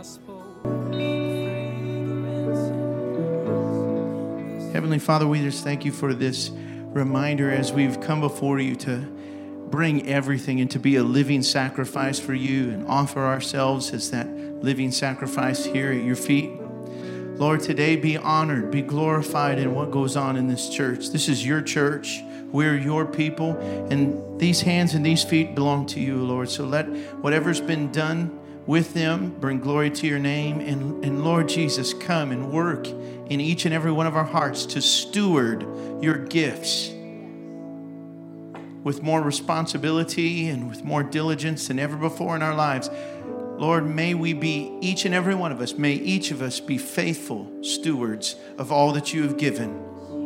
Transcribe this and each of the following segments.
Heavenly Father, we just thank you for this reminder as we've come before you to bring everything and to be a living sacrifice for you and offer ourselves as that living sacrifice here at your feet. Lord, today be honored, be glorified in what goes on in this church. This is your church. We're your people, and these hands and these feet belong to you, Lord. So let whatever's been done with them bring glory to your name. And Lord Jesus, come and work in each and every one of our hearts to steward your gifts with more responsibility and with more diligence than ever before in our lives. Lord, may we be, each and every one of us, may each of us be faithful stewards of all that you have given.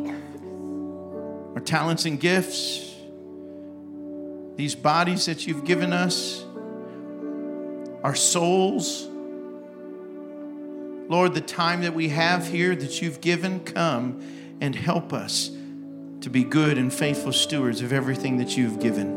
Our talents and gifts, these bodies that you've given us, our souls. Lord, the time that we have here that you've given, come and help us to be good and faithful stewards of everything that you've given.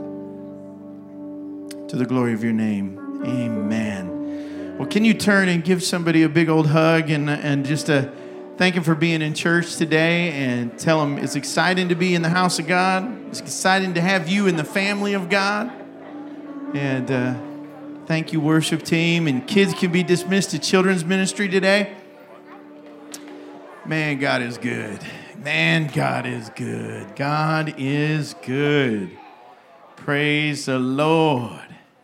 To the glory of your name, amen. Well, can you turn and give somebody a big old hug and just thank him for being in church today, and tell him it's exciting to be in the house of God. It's exciting to have you in the family of God. And thank you, worship team. And kids can be dismissed to children's ministry today. Man, God is good. Man, God is good. God is good. Praise the Lord.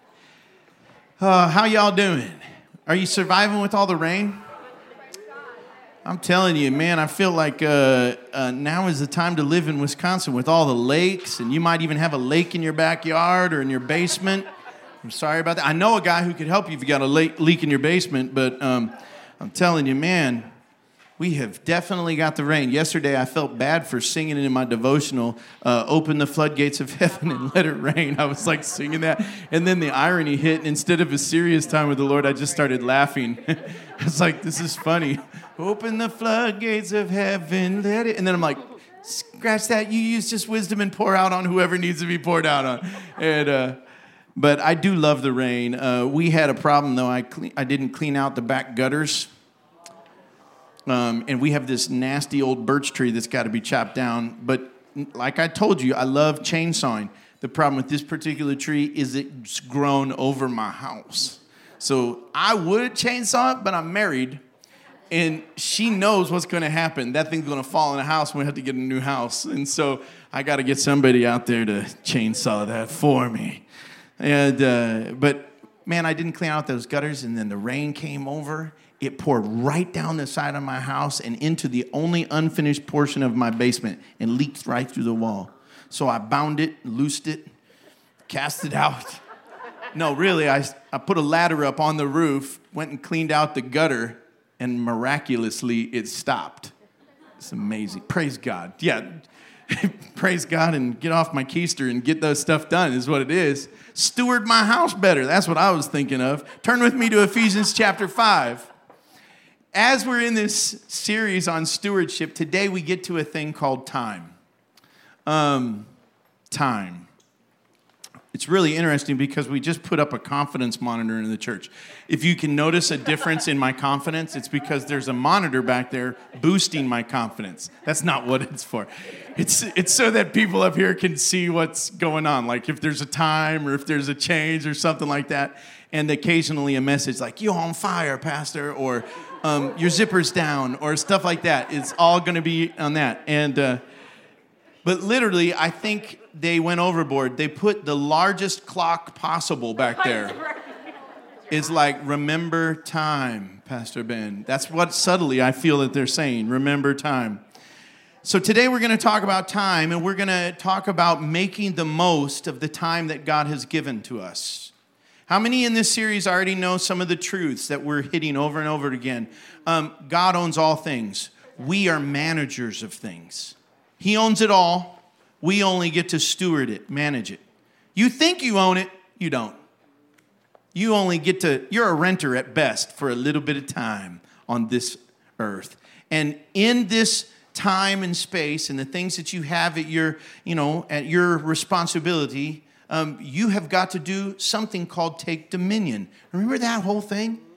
How y'all doing? Are you surviving with all the rain? I'm telling you, man, I feel like now is the time to live in Wisconsin with all the lakes, and you might even have a lake in your backyard or in your basement. I'm sorry about that. I know a guy who could help you if you got a leak in your basement, but I'm telling you, man, we have definitely got the rain. Yesterday, I felt bad for singing it in my devotional, open the floodgates of heaven and let it rain. I was like singing that, and then the irony hit, and instead of a serious time with the Lord, I just started laughing. I was like, this is funny. Open the floodgates of heaven, let it, and then I'm like, scratch that, you use just wisdom and pour out on whoever needs to be poured out on. And but I do love the rain. We had a problem, though. I didn't clean out the back gutters. And we have this nasty old birch tree that's got to be chopped down. But like I told you, I love chainsawing. The problem with this particular tree is it's grown over my house. So I would chainsaw it, but I'm married. And she knows what's going to happen. That thing's going to fall in the house, and we have to get a new house. And so I got to get somebody out there to chainsaw that for me. And but, man, I didn't clean out those gutters, and then the rain came over. It poured right down the side of my house and into the only unfinished portion of my basement and leaked right through the wall. So I bound it, loosed it, cast it out. No, really, I put a ladder up on the roof, went and cleaned out the gutter, and miraculously it stopped. It's amazing. Praise God. Yeah, praise God and get off my keister and get those stuff done is what it is. Steward my house better. That's what I was thinking of. Turn with me to Ephesians chapter 5. As we're in this series on stewardship, today we get to a thing called time. Time. It's really interesting because we just put up a confidence monitor in the church. If you can notice a difference in my confidence, it's because there's a monitor back there boosting my confidence. That's not what it's for. It's so that people up here can see what's going on, like if there's a time or if there's a change or something like that. And occasionally a message like, you're on fire, Pastor, or your zipper's down, or stuff like that. It's all going to be on that. And but literally, I think they went overboard. They put the largest clock possible back there. It's like, remember time, Pastor Ben. That's what subtly I feel that they're saying, remember time. So today we're going to talk about time, and we're going to talk about making the most of the time that God has given to us. How many in this series already know some of the truths that we're hitting over and over again? God owns all things. We are managers of things. He owns it all. We only get to steward it, manage it. You think you own it, you don't. You only get to, you're a renter at best for a little bit of time on this earth. And in this time and space and the things that you have at your, at your responsibility, you have got to do something called take dominion. Remember that whole thing?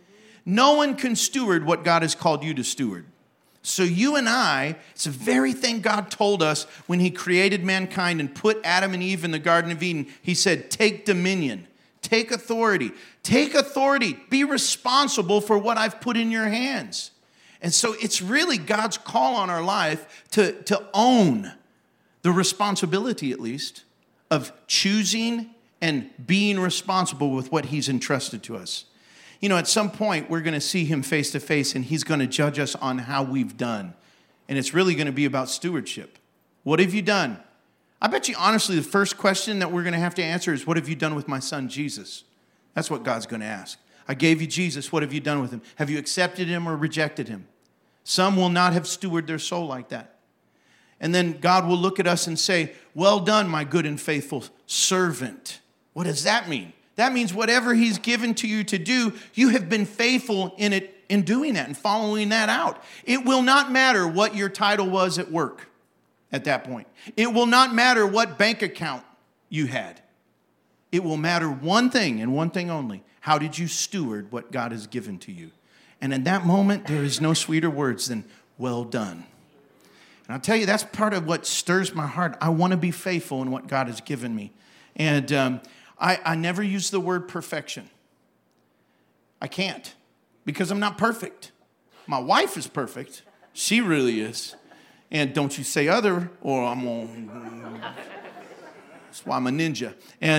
No one can steward what God has called you to steward. So you and I, it's the very thing God told us when he created mankind and put Adam and Eve in the Garden of Eden. He said, take dominion, take authority, be responsible for what I've put in your hands. And so it's really God's call on our life to own the responsibility, at least, of choosing and being responsible with what he's entrusted to us. You know, at some point, we're going to see him face to face, and he's going to judge us on how we've done. And it's really going to be about stewardship. What have you done? I bet you, honestly, the first question that we're going to have to answer is, what have you done with my son, Jesus? That's what God's going to ask. I gave you Jesus. What have you done with him? Have you accepted him or rejected him? Some will not have stewarded their soul like that. And then God will look at us and say, well done, my good and faithful servant. What does that mean? That means whatever he's given to you to do, you have been faithful in it, in doing that and following that out. It will not matter what your title was at work at that point. It will not matter what bank account you had. It will matter one thing and one thing only. How did you steward what God has given to you? And in that moment, there is no sweeter words than, well done. And I'll tell you, that's part of what stirs my heart. I want to be faithful in what God has given me. And I never use the word perfection. I can't, because I'm not perfect. My wife is perfect. She really is. And don't you say other, or I'm going to... That's why I'm a ninja.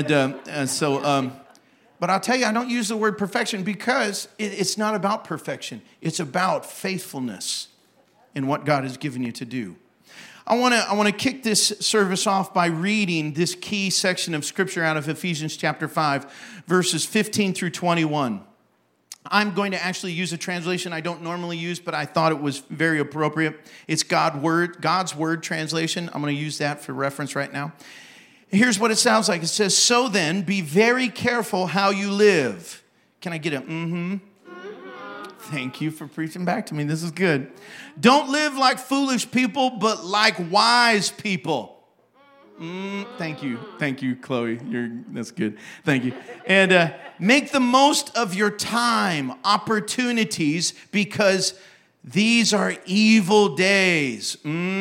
But I'll tell you, I don't use the word perfection because it's not about perfection. It's about faithfulness in what God has given you to do. I want to kick this service off by reading this key section of Scripture out of Ephesians chapter 5, verses 15 through 21. I'm going to actually use a translation I don't normally use, but I thought it was very appropriate. It's God's Word translation. I'm going to use that for reference right now. Here's what it sounds like. It says, so then, be very careful how you live. Can I get a mm-hmm? Thank you for preaching back to me. This is good. Don't live like foolish people, but like wise people. Thank you, Chloe. That's good. Thank you. And make the most of your time, opportunities, because these are evil days.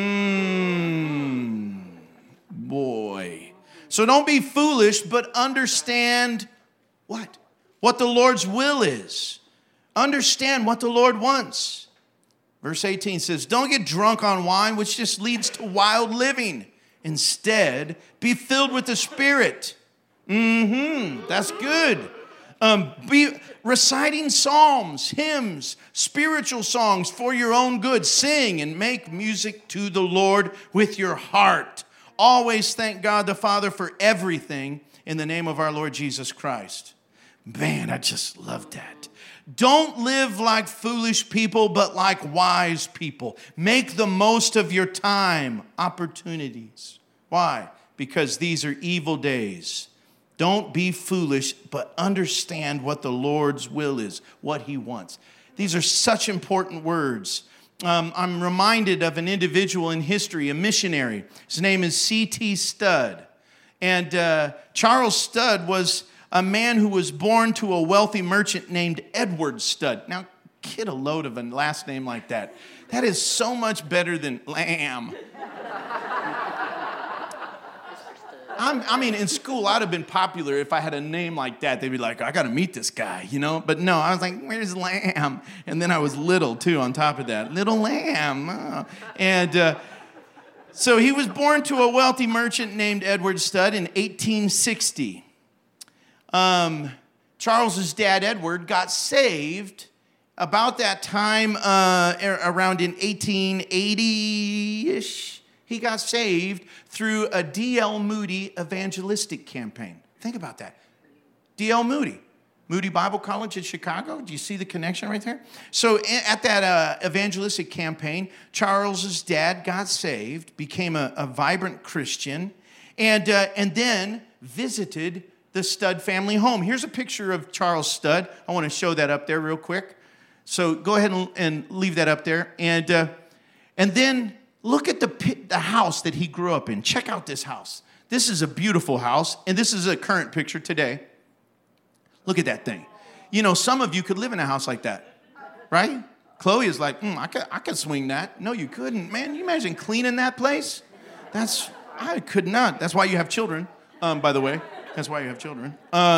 Boy. So don't be foolish, but understand what? What the Lord's will is. Understand what the Lord wants. Verse 18 says, don't get drunk on wine, which just leads to wild living. Instead, be filled with the Spirit. That's good. Be reciting psalms, hymns, spiritual songs for your own good. Sing and make music to the Lord with your heart. Always thank God the Father for everything in the name of our Lord Jesus Christ. Man, I just love that. Don't live like foolish people, but like wise people. Make the most of your time, opportunities. Why? Because these are evil days. Don't be foolish, but understand what the Lord's will is, what he wants. These are such important words. I'm reminded of an individual in history, a missionary. His name is C.T. Studd. And Charles Studd was a man who was born to a wealthy merchant named Edward Studd. Now, get a load of a last name like that. That is so much better than Lamb. I mean, in school, I'd have been popular if I had a name like that. They'd be like, I got to meet this guy, you know? But no, I was like, where's Lamb? And then I was little, too, on top of that. Little Lamb. Oh. And so he was born to a wealthy merchant named Edward Studd in 1860. Charles's dad, Edward, got saved about that time, around in 1880-ish. He got saved through a D.L. Moody evangelistic campaign. Think about that. D.L. Moody. Moody Bible College in Chicago. Do you see the connection right there? So at that evangelistic campaign, Charles's dad got saved, became a vibrant Christian, and then visited the Studd family home. Here's a picture of Charles Studd. I want to show that up there real quick. So go ahead and leave that up there. And then look at the house that he grew up in. Check out this house. This is a beautiful house, and this is a current picture today. Look at that thing. You know, some of you could live in a house like that. right? Chloe is like, I could swing that. No, you couldn't. Man, you imagine cleaning that place? I could not. That's why you have children, by the way. That's why you have children.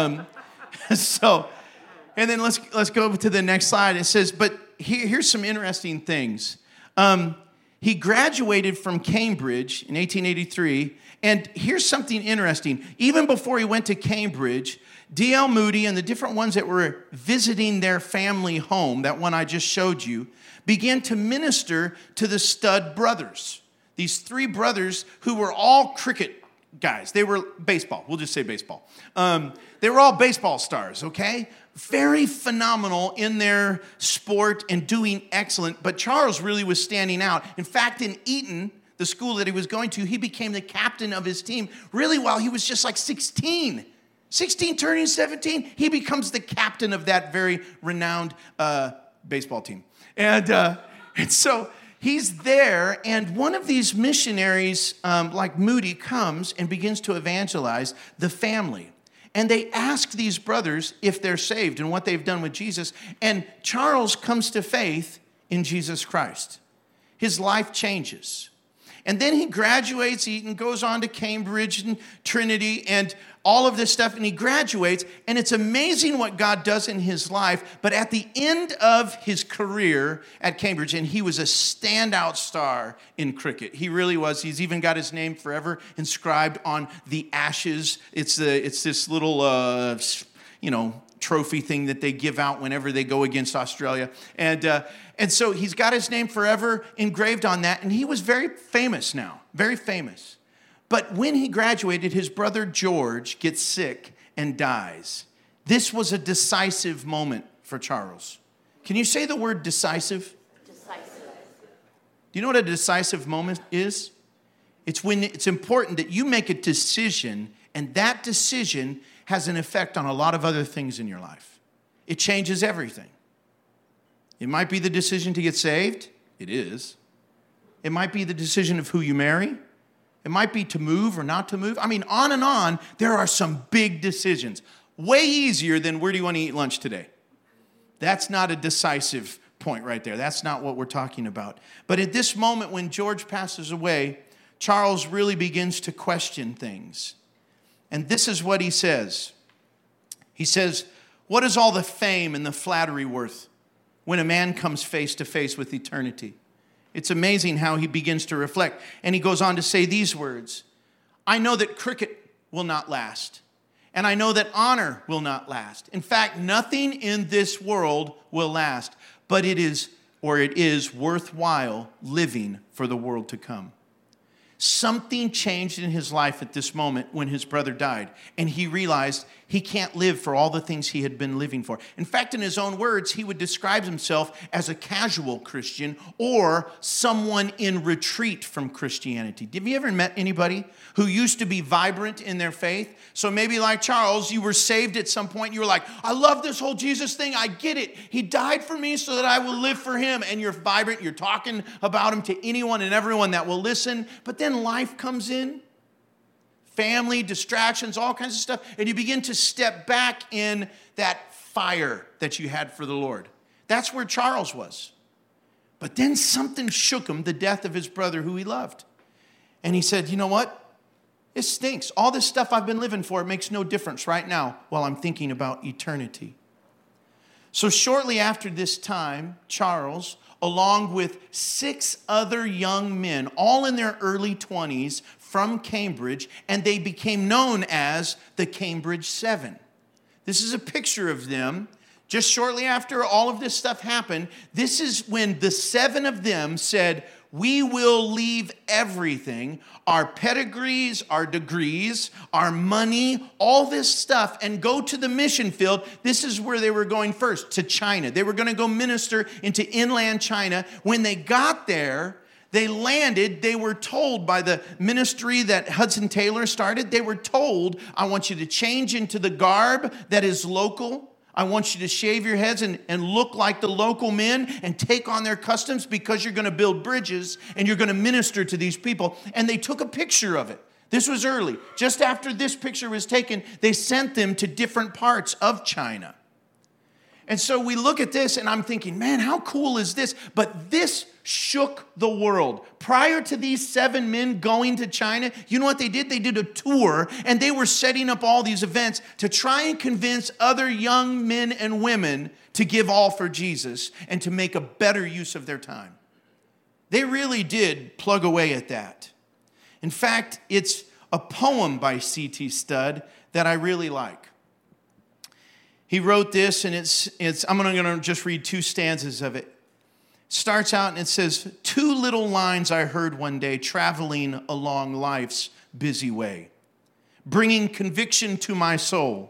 So, and then let's go over to the next slide. It says, but here's some interesting things. He graduated from Cambridge in 1883, and here's something interesting. Even before he went to Cambridge, D.L. Moody and the different ones that were visiting their family home, that one I just showed you, began to minister to the Stud brothers. These three brothers who were all cricket guys. They were baseball. We'll just say baseball. They were all baseball stars, okay? Very phenomenal in their sport and doing excellent. But Charles really was standing out. In fact, in Eton, the school that he was going to, he became the captain of his team really while he was just like 16. 16 turning 17, he becomes the captain of that very renowned baseball team. And so he's there, and one of these missionaries, like Moody, comes and begins to evangelize the family. And they ask these brothers if they're saved and what they've done with Jesus. And Charles comes to faith in Jesus Christ. His life changes. And then he graduates Eton, goes on to Cambridge and Trinity and all of this stuff, and he graduates, and it's amazing what God does in his life. But at the end of his career at Cambridge, and he was a standout star in cricket. He really was. He's even got his name forever inscribed on the Ashes. It's this little, trophy thing that they give out whenever they go against Australia. And so he's got his name forever engraved on that, and he was very famous now, very famous. But when he graduated, his brother George gets sick and dies. This was a decisive moment for Charles. Can you say the word decisive? Decisive. Do you know what a decisive moment is? It's when it's important that you make a decision, and that decision has an effect on a lot of other things in your life. It changes everything. It might be the decision to get saved. It is. It might be the decision of who you marry. It might be to move or not to move. I mean, on and on, there are some big decisions. Way easier than where do you want to eat lunch today? That's not a decisive point right there. That's not what we're talking about. But at this moment when George passes away, Charles really begins to question things. And this is what he says. He says, what is all the fame and the flattery worth when a man comes face to face with eternity? It's amazing how he begins to reflect. And he goes on to say these words. I know that cricket will not last. And I know that honor will not last. In fact, nothing in this world will last. But it is worthwhile living for the world to come. Something changed in his life at this moment when his brother died. And he realized he can't live for all the things he had been living for. In fact, in his own words, he would describe himself as a casual Christian or someone in retreat from Christianity. Have you ever met anybody who used to be vibrant in their faith? So maybe like Charles, you were saved at some point. You were like, I love this whole Jesus thing. I get it. He died for me so that I will live for him. And you're vibrant. You're talking about him to anyone and everyone that will listen. But then life comes in. Family, distractions, all kinds of stuff. And you begin to step back in that fire that you had for the Lord. That's where Charles was. But then something shook him, the death of his brother who he loved. And he said, you know what? It stinks. All this stuff I've been living for, it makes no difference right now while I'm thinking about eternity. So shortly after this time, Charles, along with 6 other young men, all in their early 20s, from Cambridge, and they became known as the Cambridge Seven. This is a picture of them. Just shortly after all of this stuff happened, this is when the 7 of them said, we will leave everything, our pedigrees, our degrees, our money, all this stuff, and go to the mission field. This is where they were going first, to China. They were going to go minister into inland China. When they got there, they landed, they were told by the ministry that Hudson Taylor started, they were told, I want you to change into the garb that is local. I want you to shave your heads and look like the local men and take on their customs because you're going to build bridges and you're going to minister to these people. And they took a picture of it. This was early. Just after this picture was taken, they sent them to different parts of China. And so we look at this and I'm thinking, man, how cool is this? But this shook the world. Prior to these 7 men going to China, you know what they did? They did a tour and they were setting up all these events to try and convince other young men and women to give all for Jesus and to make a better use of their time. They really did plug away at that. In fact, it's a poem by C.T. Studd that I really like. He wrote this, and I'm going to just read 2 stanzas of it. Starts out, and it says, 2 little lines I heard one day traveling along life's busy way, bringing conviction to my soul.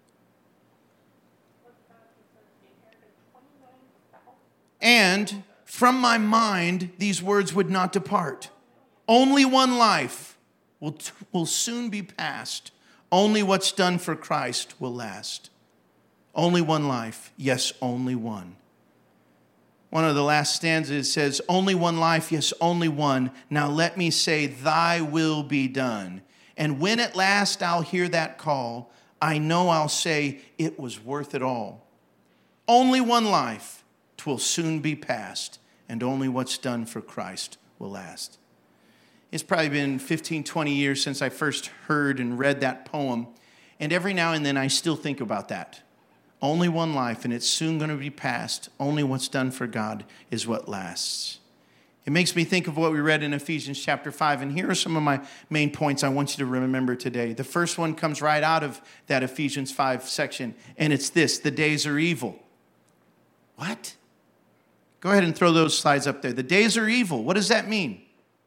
And from my mind, these words would not depart. Only one life will soon be past. Only what's done for Christ will last. Only one life, yes, only one. One of the last stanzas says, only one life, yes, only one. Now let me say, thy will be done. And when at last I'll hear that call, I know I'll say, it was worth it all. Only one life, 'twill soon be past, and only what's done for Christ will last. It's probably been 15, 20 years since I first heard and read that poem, and every now and then I still think about that. Only one life, and it's soon going to be past. Only what's done for God is what lasts. It makes me think of what we read in Ephesians chapter 5, and here are some of my main points I want you to remember today. The first one comes right out of that Ephesians 5 section, and it's this: the days are evil. What? Go ahead and throw those slides up there. The days are evil. What does that mean?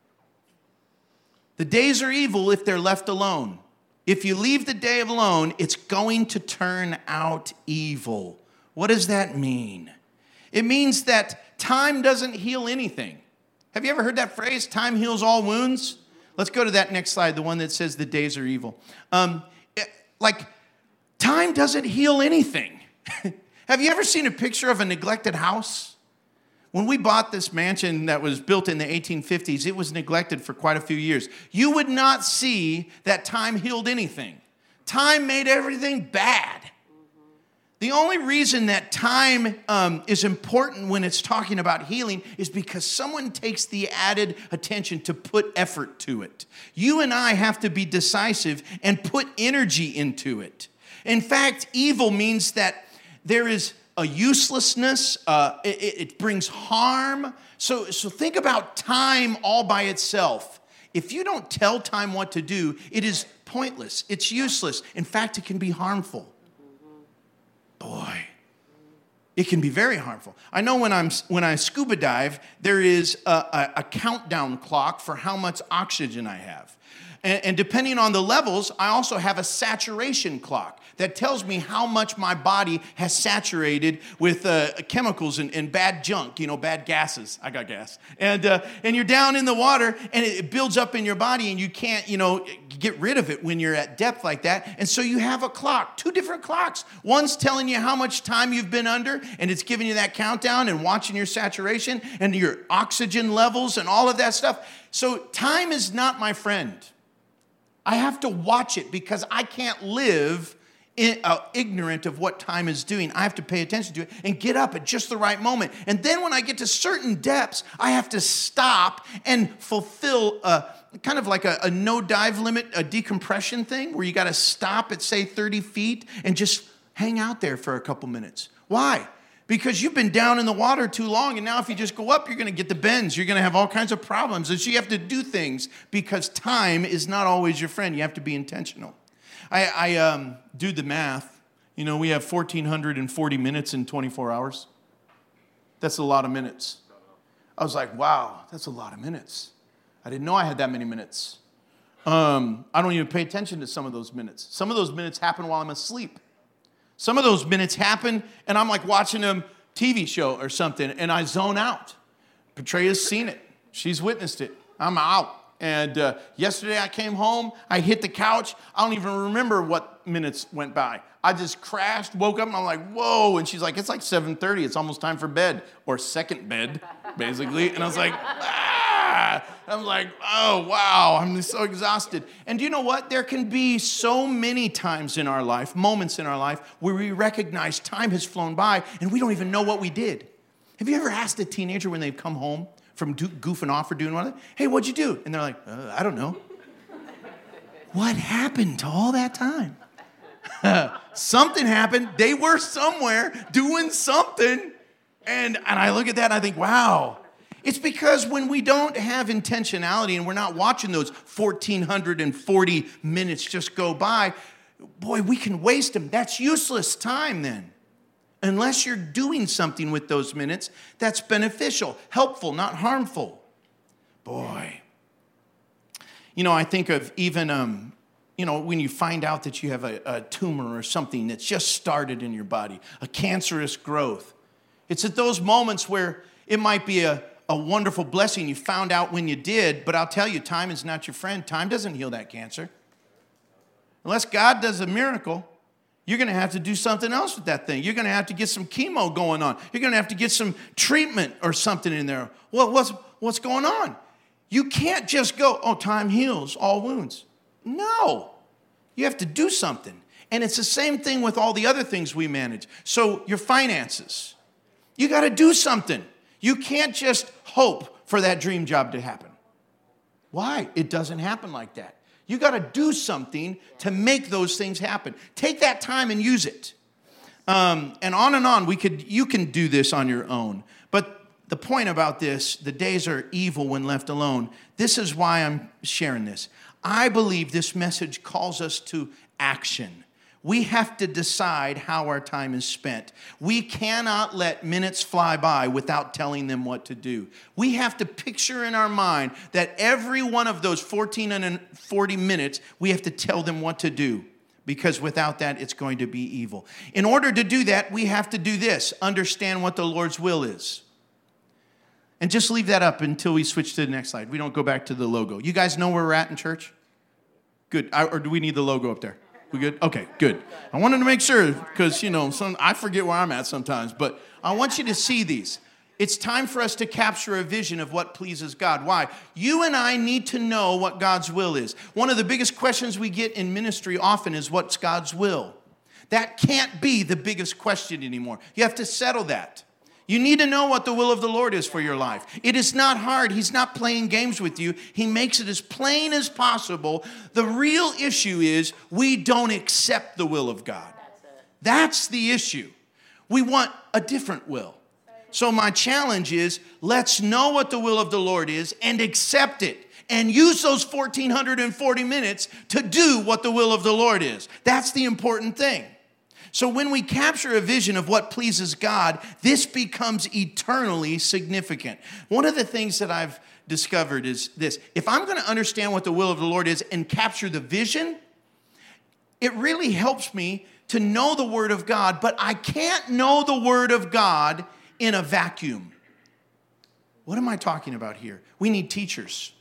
The days are evil if they're left alone. If you leave the day alone, it's going to turn out evil. What does that mean? It means that time doesn't heal anything. Have you ever heard that phrase, time heals all wounds? Let's go to that next slide, the one that says the days are evil. Time doesn't heal anything. Have you ever seen a picture of a neglected house? When we bought this mansion that was built in the 1850s, it was neglected for quite a few years. You would not see that time healed anything. Time made everything bad. The only reason that time is important when it's talking about healing is because someone takes the added attention to put effort to it. You and I have to be decisive and put energy into it. In fact, evil means that there is a uselessness, it brings harm. So think about time all by itself. If you don't tell time what to do, it is pointless. It's useless. In fact, it can be harmful. Boy, it can be very harmful. I know when I scuba dive, there is a countdown clock for how much oxygen I have. And depending on the levels, I also have a saturation clock that tells me how much my body has saturated with chemicals and bad junk, bad gases. I got gas. And you're down in the water, and it builds up in your body, and you can't, get rid of it when you're at depth like that. And so you have a clock, 2 different clocks. One's telling you how much time you've been under, and it's giving you that countdown and watching your saturation and your oxygen levels and all of that stuff. So time is not my friend. I have to watch it because I can't live ignorant of what time is doing. I have to pay attention to it and get up at just the right moment. And then when I get to certain depths, I have to stop and fulfill kind of like a no dive limit, a decompression thing where you got to stop at, say, 30 feet and just hang out there for a couple minutes. Why? Because you've been down in the water too long, and now if you just go up, you're going to get the bends. You're going to have all kinds of problems. And so you have to do things because time is not always your friend. You have to be intentional. I do the math. We have 1,440 minutes in 24 hours. That's a lot of minutes. I was like, wow, that's a lot of minutes. I didn't know I had that many minutes. I don't even pay attention to some of those minutes. Some of those minutes happen while I'm asleep. Some of those minutes happen, and I'm like watching a TV show or something, and I zone out. Petrea's seen it. She's witnessed it. I'm out. And yesterday I came home. I hit the couch. I don't even remember what minutes went by. I just crashed, woke up, and I'm like, whoa. And she's like, it's like 7:30. It's almost time for bed, or second bed, basically. And I was like, I'm like, oh, wow, I'm so exhausted. And do you know what? There can be so many times in our life, moments in our life, where we recognize time has flown by and we don't even know what we did. Have you ever asked a teenager when they've come home from goofing off or doing one, hey, what'd you do? And they're like, I don't know. What happened to all that time? Something happened. They were somewhere doing something. And I look at that and I think, wow. It's because when we don't have intentionality and we're not watching those 1,440 minutes just go by, boy, we can waste them. That's useless time then. Unless you're doing something with those minutes that's beneficial, helpful, not harmful. Boy. You know, I think of even, when you find out that you have a tumor or something that's just started in your body, a cancerous growth. It's at those moments where it might be a wonderful blessing you found out when you did, but I'll tell you, time is not your friend. Time doesn't heal that cancer. Unless God does a miracle, you're going to have to do something else with that thing. You're going to have to get some chemo going on. You're going to have to get some treatment or something in there. Well, what's going on? You can't just go, oh, time heals all wounds. No. You have to do something. And it's the same thing with all the other things we manage. So your finances. You got to do something. You can't just hope for that dream job to happen. Why? It doesn't happen like that. You got to do something to make those things happen. Take that time and use it. And on. You can do this on your own. But the point about this, the days are evil when left alone. This is why I'm sharing this. I believe this message calls us to action. We have to decide how our time is spent. We cannot let minutes fly by without telling them what to do. We have to picture in our mind that every one of those 1,440 minutes, we have to tell them what to do, because without that, it's going to be evil. In order to do that, we have to do this: understand what the Lord's will is. And just leave that up until we switch to the next slide. We don't go back to the logo. You guys know where we're at in church? Good. Or do we need the logo up there? We good? Okay, good. I wanted to make sure because, I forget where I'm at sometimes. But I want you to see these. It's time for us to capture a vision of what pleases God. Why? You and I need to know what God's will is. One of the biggest questions we get in ministry often is, what's God's will? That can't be the biggest question anymore. You have to settle that. You need to know what the will of the Lord is for your life. It is not hard. He's not playing games with you. He makes it as plain as possible. The real issue is we don't accept the will of God. That's the issue. We want a different will. So my challenge is, let's know what the will of the Lord is and accept it. And use those 1,440 minutes to do what the will of the Lord is. That's the important thing. So when we capture a vision of what pleases God, this becomes eternally significant. One of the things that I've discovered is this: if I'm going to understand what the will of the Lord is and capture the vision, it really helps me to know the Word of God, but I can't know the Word of God in a vacuum. What am I talking about here? We need teachers.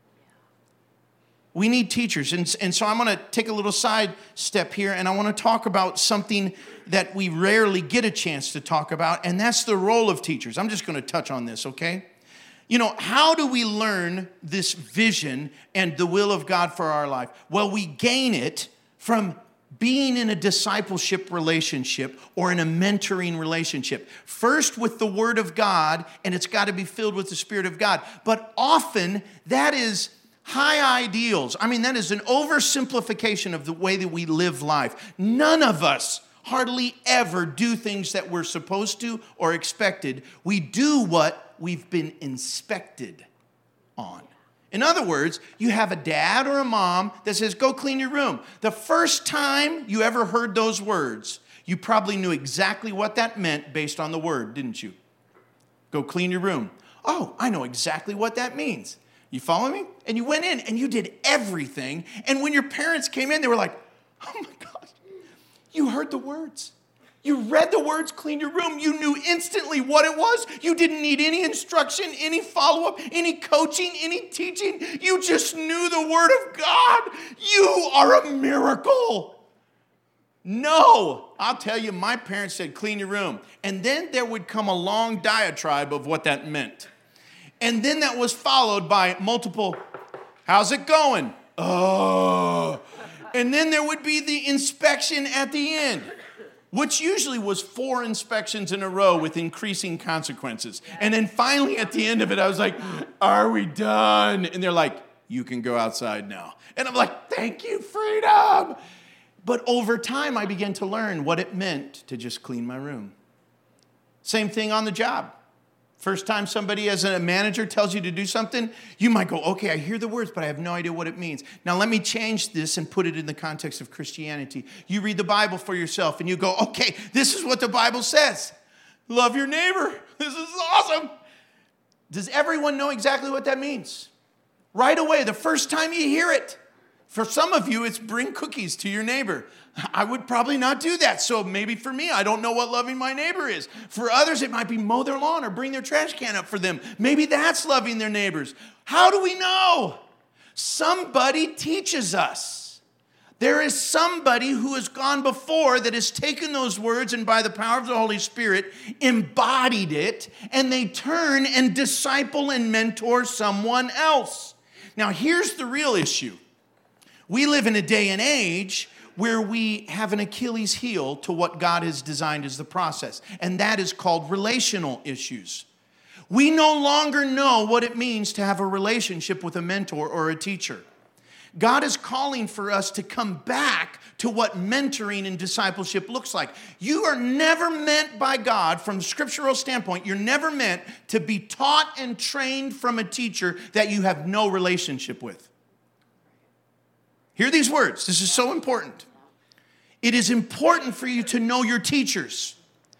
We need teachers. And so I'm going to take a little side step here, and I want to talk about something that we rarely get a chance to talk about, and that's the role of teachers. I'm just going to touch on this, okay? How do we learn this vision and the will of God for our life? Well, we gain it from being in a discipleship relationship or in a mentoring relationship. First with the Word of God, and it's got to be filled with the Spirit of God. But often that is high ideals. That is an oversimplification of the way that we live life. None of us hardly ever do things that we're supposed to or expected. We do what we've been inspected on. In other words, you have a dad or a mom that says, go clean your room. The first time you ever heard those words, you probably knew exactly what that meant based on the word, didn't you? Go clean your room. Oh, I know exactly what that means. You follow me? And you went in and you did everything. And when your parents came in, they were like, oh my gosh, you heard the words. You read the words, clean your room. You knew instantly what it was. You didn't need any instruction, any follow-up, any coaching, any teaching. You just knew the Word of God. You are a miracle. No, I'll tell you, my parents said, clean your room. And then there would come a long diatribe of what that meant. And then that was followed by multiple, how's it going? Oh. And then there would be the inspection at the end, which usually was 4 inspections in a row with increasing consequences. And then finally at the end of it, I was like, are we done? And they're like, you can go outside now. And I'm like, thank you, freedom. But over time, I began to learn what it meant to just clean my room. Same thing on the job. First time somebody as a manager tells you to do something, you might go, okay, I hear the words, but I have no idea what it means. Now let me change this and put it in the context of Christianity. You read the Bible for yourself and you go, okay, this is what the Bible says. Love your neighbor. This is awesome. Does everyone know exactly what that means? Right away, the first time you hear it. For some of you, it's bring cookies to your neighbor. I would probably not do that. So maybe for me, I don't know what loving my neighbor is. For others, it might be mow their lawn or bring their trash can up for them. Maybe that's loving their neighbors. How do we know? Somebody teaches us. There is somebody who has gone before that has taken those words and by the power of the Holy Spirit embodied it, and they turn and disciple and mentor someone else. Now, here's the real issue. We live in a day and age where we have an Achilles heel to what God has designed as the process, and that is called relational issues. We no longer know what it means to have a relationship with a mentor or a teacher. God is calling for us to come back to what mentoring and discipleship looks like. You are never meant by God, from a scriptural standpoint, you're never meant to be taught and trained from a teacher that you have no relationship with. Hear these words. This is so important. It is important for you to know your teachers.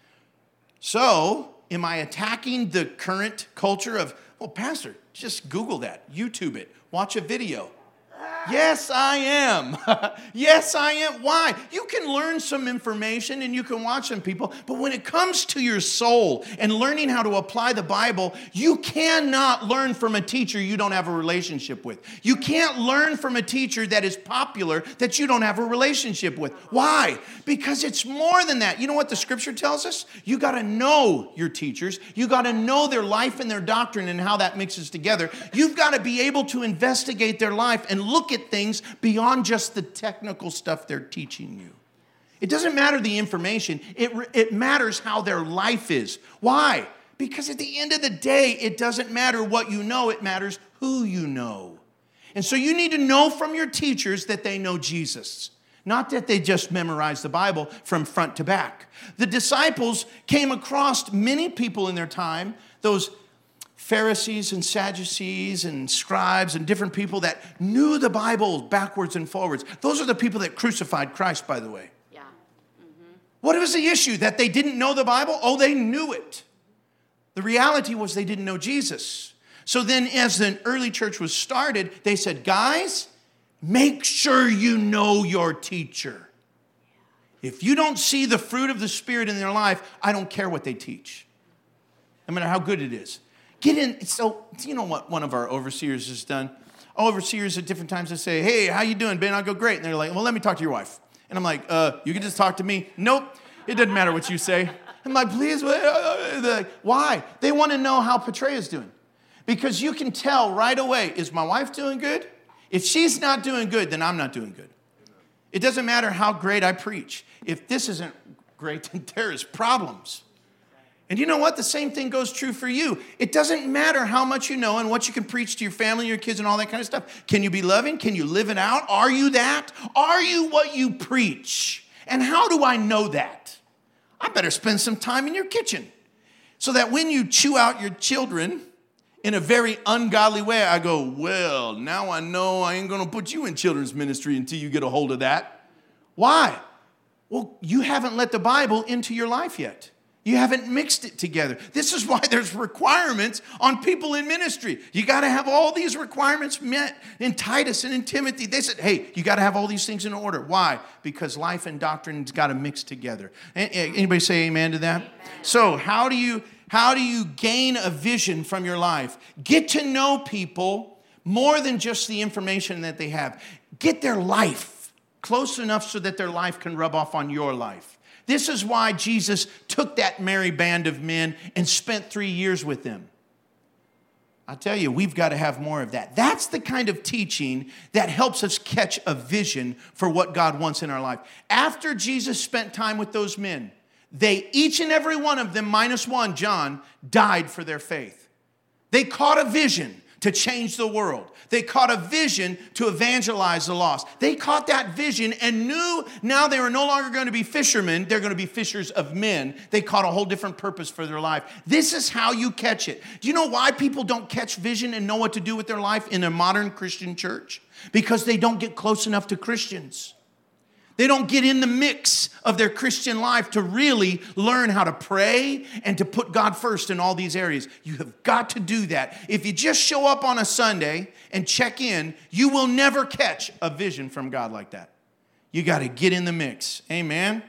So, am I attacking the current culture of, well, Pastor, just Google that, YouTube it, watch a video? Yes, I am. Yes, I am. Why? You can learn some information and you can watch some people, but when it comes to your soul and learning how to apply the Bible, you cannot learn from a teacher you don't have a relationship with. You can't learn from a teacher that is popular that you don't have a relationship with. Why? Because it's more than that. You know what the scripture tells us? You got to know your teachers. You got to know their life and their doctrine and how that mixes together. You've got to be able to investigate their life and look at things beyond just the technical stuff they're teaching you. It doesn't matter the information. It matters how their life is. Why? Because at the end of the day, it doesn't matter what you know. It matters who you know. And so you need to know from your teachers that they know Jesus. Not that they just memorized the Bible from front to back. The disciples came across many people in their time, those Pharisees and Sadducees and scribes and different people that knew the Bible backwards and forwards. Those are the people that crucified Christ, by the way. Yeah. Mm-hmm. What was the issue? That they didn't know the Bible? Oh, they knew it. The reality was they didn't know Jesus. So then as the early church was started, they said, guys, make sure you know your teacher. If you don't see the fruit of the Spirit in their life, I don't care what they teach. No matter how good it is. Get in. So, you know what one of our overseers has done? Overseers at different times, they say, hey, how you doing, Ben? I go, great. And they're like, well, let me talk to your wife. And I'm like, you can just talk to me? Nope. It doesn't matter what you say. I'm like, please. Like, why? They want to know how Petrea's doing. Because you can tell right away, is my wife doing good? If she's not doing good, then I'm not doing good. It doesn't matter how great I preach. If this isn't great, then there is problems. And you know what? The same thing goes true for you. It doesn't matter how much you know and what you can preach to your family, your kids, and all that kind of stuff. Can you be loving? Can you live it out? Are you that? Are you what you preach? And how do I know that? I better spend some time in your kitchen so that when you chew out your children in a very ungodly way, I go, well, now I know I ain't going to put you in children's ministry until you get a hold of that. Why? Well, you haven't let the Bible into your life yet. You haven't mixed it together. This is why there's requirements on people in ministry. You got to have all these requirements met. In Titus and in Timothy, they said, hey, you got to have all these things in order. Why? Because life and doctrine's got to mix together. Anybody say amen to that? Amen. So how do you gain a vision from your life? Get to know people more than just the information that they have. Get their life close enough so that their life can rub off on your life. This is why Jesus took that merry band of men and spent 3 years with them. I tell you, we've got to have more of that. That's the kind of teaching that helps us catch a vision for what God wants in our life. After Jesus spent time with those men, they, each and every one of them, minus one, John, died for their faith. They caught a vision to change the world. They caught a vision to evangelize the lost. They caught that vision and knew now they were no longer going to be fishermen. They're going to be fishers of men. They caught a whole different purpose for their life. This is how you catch it. Do you know why people don't catch vision and know what to do with their life in a modern Christian church? Because they don't get close enough to Christians. They don't get in the mix of their Christian life to really learn how to pray and to put God first in all these areas. You have got to do that. If you just show up on a Sunday and check in, you will never catch a vision from God like that. You got to get in the mix. Amen?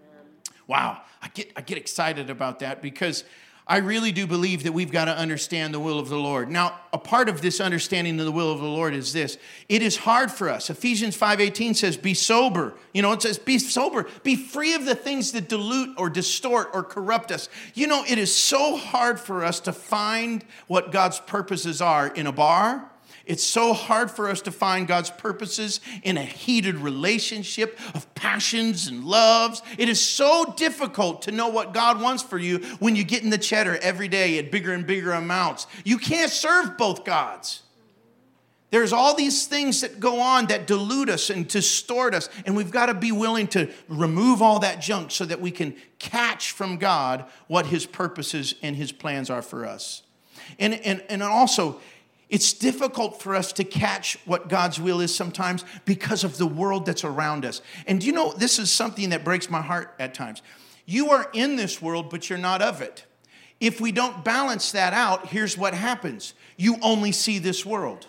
Wow. I get excited about that because I really do believe that we've got to understand the will of the Lord. Now, a part of this understanding of the will of the Lord is this. It is hard for us. Ephesians 5:18 says, be sober. You know, it says, be sober. Be free of the things that dilute or distort or corrupt us. You know, it is so hard for us to find what God's purposes are in a bar. It's so hard for us to find God's purposes in a heated relationship of passions and loves. It is so difficult to know what God wants for you when you get in the cheddar every day at bigger and bigger amounts. You can't serve both gods. There's all these things that go on that dilute us and distort us, and we've got to be willing to remove all that junk so that we can catch from God what His purposes and His plans are for us. And also, it's difficult for us to catch what God's will is sometimes because of the world that's around us. And do you know, this is something that breaks my heart at times. You are in this world, but you're not of it. If we don't balance that out, here's what happens. You only see this world.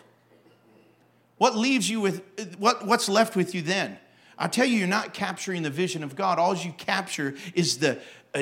What leaves you with, what's left with you then? I tell you, you're not capturing the vision of God. All you capture is the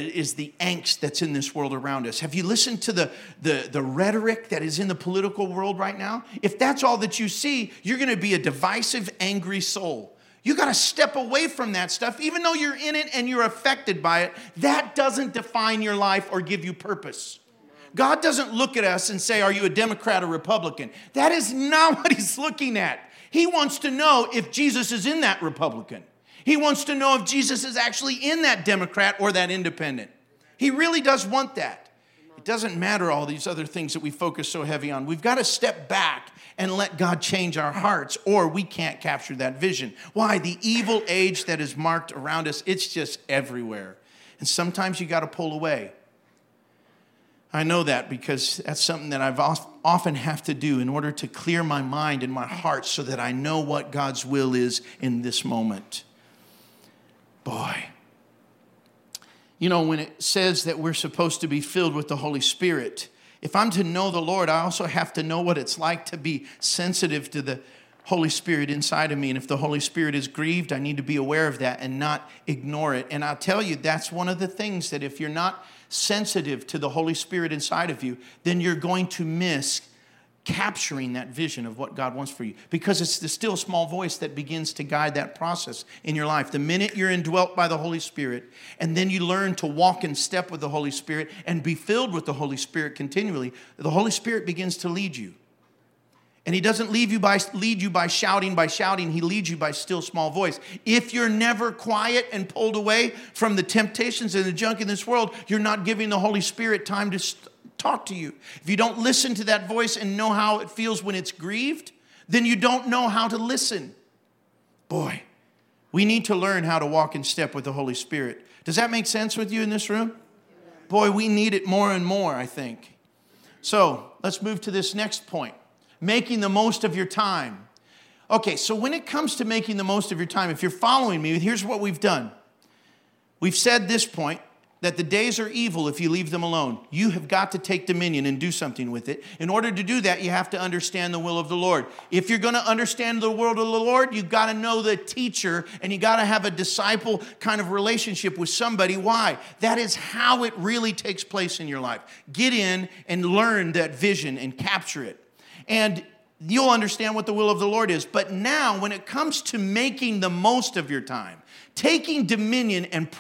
angst that's in this world around us. Have you listened to the rhetoric that is in the political world right now? If that's all that you see, you're going to be a divisive, angry soul. You got to step away from that stuff. Even though you're in it and you're affected by it, that doesn't define your life or give you purpose. God doesn't look at us and say, are you a Democrat or Republican? That is not what He's looking at. He wants to know if Jesus is in that Republican. He wants to know if Jesus is actually in that Democrat or that independent. He really does want that. It doesn't matter all these other things that we focus so heavy on. We've got to step back and let God change our hearts, or we can't capture that vision. Why? The evil age that is marked around us, it's just everywhere. And sometimes you got to pull away. I know that because that's something that I've often have to do in order to clear my mind and my heart so that I know what God's will is in this moment. Boy. You know, when it says that we're supposed to be filled with the Holy Spirit, if I'm to know the Lord, I also have to know what it's like to be sensitive to the Holy Spirit inside of me. And if the Holy Spirit is grieved, I need to be aware of that and not ignore it. And I'll tell you, that's one of the things that if you're not sensitive to the Holy Spirit inside of you, then you're going to miss capturing that vision of what God wants for you, because it's the still small voice that begins to guide that process in your life. The minute you're indwelt by the Holy Spirit, and then you learn to walk in step with the Holy Spirit and be filled with the Holy Spirit continually, the Holy Spirit begins to lead you. And He doesn't lead you by shouting. He leads you by still small voice. If you're never quiet and pulled away from the temptations and the junk in this world, you're not giving the Holy Spirit time to talk to you. If you don't listen to that voice and know how it feels when it's grieved, then you don't know how to listen. Boy, we need to learn how to walk in step with the Holy Spirit. Does that make sense with you in this room? Boy, we need it more and more, I think. So let's move to this next point. Making the most of your time. Okay, so when it comes to making the most of your time, if you're following me, here's what we've done. We've said this point, that the days are evil if you leave them alone. You have got to take dominion and do something with it. In order to do that, you have to understand the will of the Lord. If you're going to understand the will of the Lord, you've got to know the teacher, and you got to have a disciple kind of relationship with somebody. Why? That is how it really takes place in your life. Get in and learn that vision and capture it. And you'll understand what the will of the Lord is. But now, when it comes to making the most of your time, taking dominion and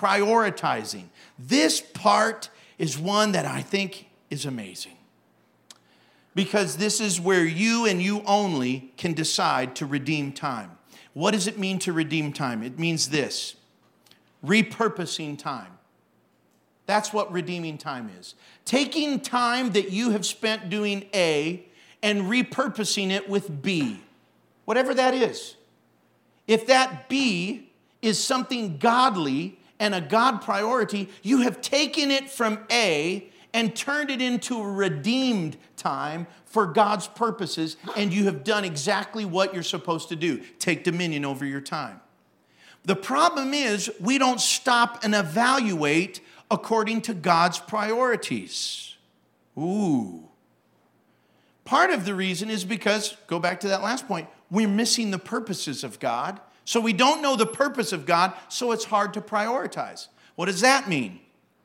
prioritizing, this part is one that I think is amazing. Because this is where you and you only can decide to redeem time. What does it mean to redeem time? It means this: repurposing time. That's what redeeming time is. Taking time that you have spent doing A and repurposing it with B. Whatever that is. If that B is something godly and a God priority, you have taken it from A and turned it into a redeemed time for God's purposes, and you have done exactly what you're supposed to do. Take dominion over your time. The problem is we don't stop and evaluate according to God's priorities. Ooh. Part of the reason is because, go back to that last point, we're missing the purposes of God. So we don't know the purpose of God, so it's hard to prioritize. What does that mean?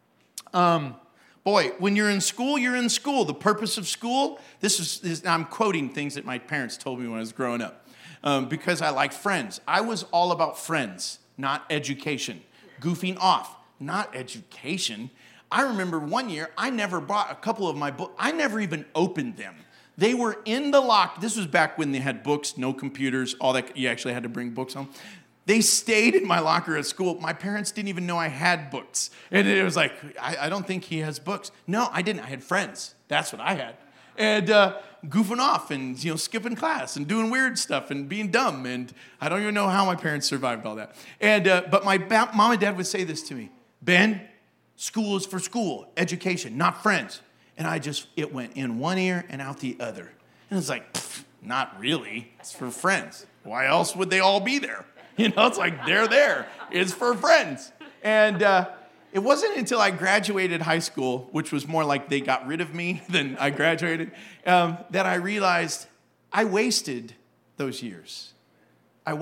Boy, when you're in school, you're in school. The purpose of school, I'm quoting things that my parents told me when I was growing up, because I like Friends. I was all about Friends, not education. Goofing off, not education. I remember one year, I never bought a couple of my books. I never even opened them. They were in the lock. This was back when they had books, no computers, all that. You actually had to bring books home. They stayed in my locker at school. My parents didn't even know I had books. And it was like, I don't think he has books. No, I didn't. I had Friends. That's what I had. And goofing off and skipping class and doing weird stuff and being dumb. And I don't even know how my parents survived all that. And but my mom and dad would say this to me: Ben, school is for school, education, not friends. And it went in one ear and out the other. And it's like, not really. It's for friends. Why else would they all be there? It's like, they're there. It's for friends. And it wasn't until I graduated high school, which was more like they got rid of me than I graduated, that I realized I wasted those years. And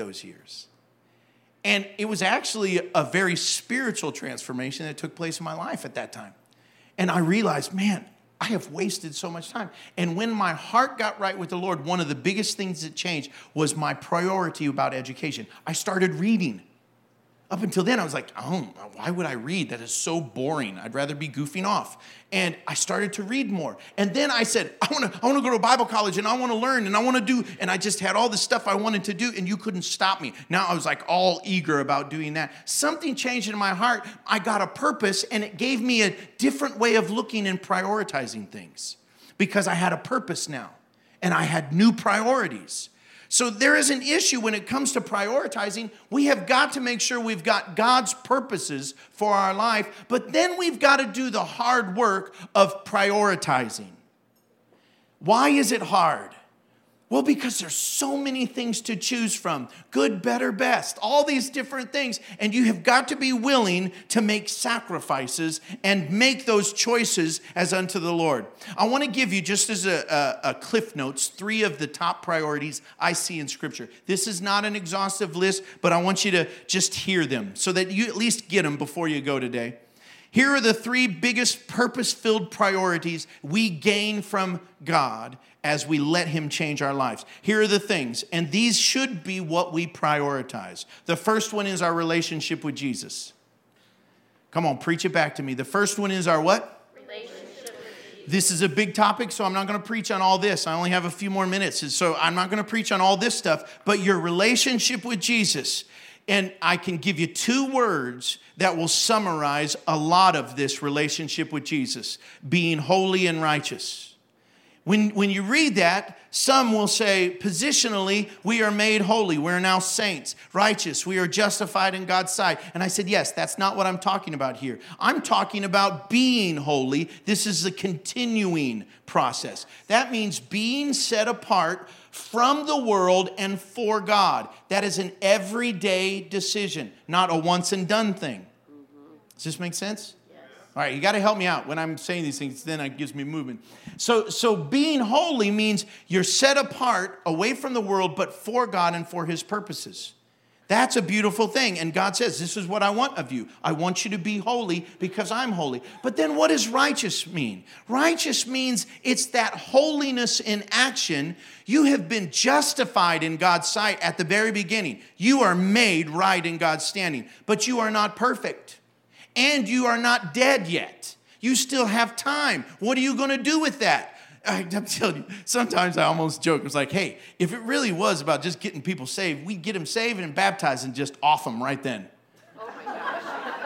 it was actually a very spiritual transformation that took place in my life at that time. And I realized, man, I have wasted so much time. And when my heart got right with the Lord, one of the biggest things that changed was my priority about education. I started reading. Up until then, I was like, oh, why would I read? That is so boring. I'd rather be goofing off. And I started to read more. And then I said, I want to go to Bible college, and I want to learn, and I want to do. And I just had all this stuff I wanted to do, and you couldn't stop me. Now I was like all eager about doing that. Something changed in my heart. I got a purpose, and it gave me a different way of looking and prioritizing things, because I had a purpose now, and I had new priorities. So there is an issue when it comes to prioritizing. We have got to make sure we've got God's purposes for our life, but then we've got to do the hard work of prioritizing. Why is it hard? Well, because there's so many things to choose from. Good, better, best. All these different things. And you have got to be willing to make sacrifices and make those choices as unto the Lord. I want to give you, just as a cliff notes, 3 of the top priorities I see in Scripture. This is not an exhaustive list, but I want you to just hear them so that you at least get them before you go today. Here are the 3 biggest purpose-filled priorities we gain from God as we let Him change our lives. Here are the things, and these should be what we prioritize. The first one is our relationship with Jesus. Come on, preach it back to me. The first one is our what? Relationship with Jesus. This is a big topic, so I'm not going to preach on all this. I only have a few more minutes, so I'm not going to preach on all this stuff, but your relationship with Jesus. And I can give you 2 words that will summarize a lot of this relationship with Jesus: being holy and righteous. When you read that, some will say, positionally, we are made holy. We're now saints, righteous. We are justified in God's sight. And I said, yes, that's not what I'm talking about here. I'm talking about being holy. This is a continuing process. That means being set apart from the world and for God. That is an everyday decision, not a once and done thing. Does this make sense? All right, you got to help me out when I'm saying these things, then it gives me movement. So being holy means you're set apart away from the world, but for God and for His purposes. That's a beautiful thing. And God says, this is what I want of you. I want you to be holy because I'm holy. But then what does righteous mean? Righteous means it's that holiness in action. You have been justified in God's sight at the very beginning. You are made right in God's standing, but you are not perfect. And you are not dead yet. You still have time. What are you going to do with that? I'm telling you, sometimes I almost joke. It's like, hey, if it really was about just getting people saved, we'd get them saved and baptized and just off them right then. Oh my gosh.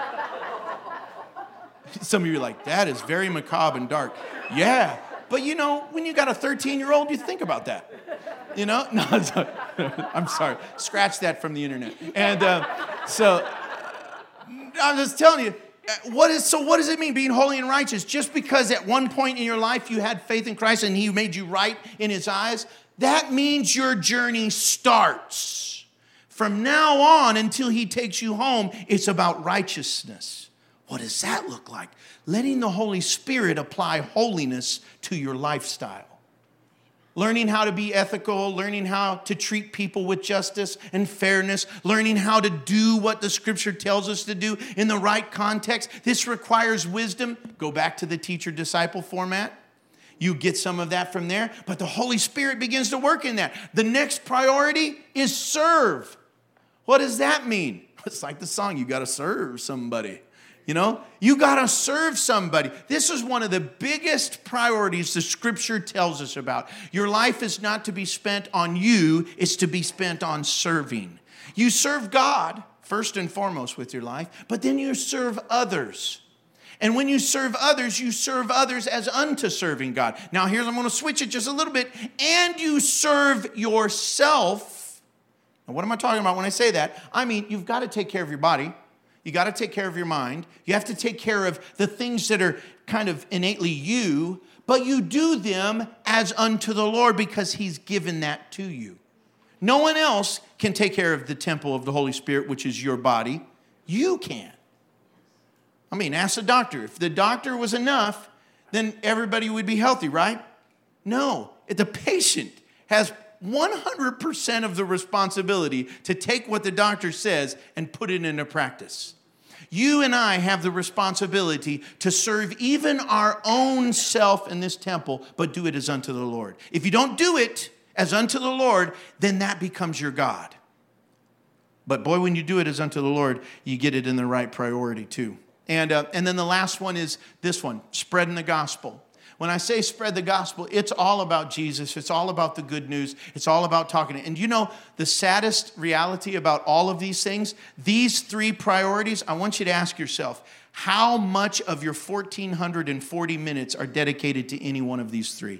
Some of you are like, that is very macabre and dark. Yeah, but when you got a 13-year-old, you think about that. No, I'm sorry. Scratch that from the internet. And so I'm just telling you, what does it mean being holy and righteous? Just because at one point in your life you had faith in Christ and he made you right in his eyes, that means your journey starts. From now on until he takes you home, it's about righteousness. What does that look like? Letting the Holy Spirit apply holiness to your lifestyle. Learning how to be ethical, learning how to treat people with justice and fairness, learning how to do what the Scripture tells us to do in the right context. This requires wisdom. Go back to the teacher-disciple format. You get some of that from there, but the Holy Spirit begins to work in that. The next priority is serve. What does that mean? It's like the song, you got to serve somebody. You got to serve somebody. This is one of the biggest priorities the Scripture tells us about. Your life is not to be spent on you, it's to be spent on serving. You serve God first and foremost with your life, but then you serve others. And when you serve others as unto serving God. Now I'm going to switch it just a little bit. And you serve yourself. Now what am I talking about when I say that? I mean, you've got to take care of your body. You got to take care of your mind. You have to take care of the things that are kind of innately you, but you do them as unto the Lord because he's given that to you. No one else can take care of the temple of the Holy Spirit, which is your body. You can. I mean, ask the doctor. If the doctor was enough, then everybody would be healthy, right? No. The patient has 100% of the responsibility to take what the doctor says and put it into practice. You and I have the responsibility to serve even our own self in this temple, but do it as unto the Lord. If you don't do it as unto the Lord, then that becomes your God. But boy, when you do it as unto the Lord, you get it in the right priority too. And then the last one is this one, spreading the gospel. When I say spread the gospel, it's all about Jesus. It's all about the good news. It's all about talking. And the saddest reality about all of these things, these three priorities, I want you to ask yourself, how much of your 1,440 minutes are dedicated to any one of these three?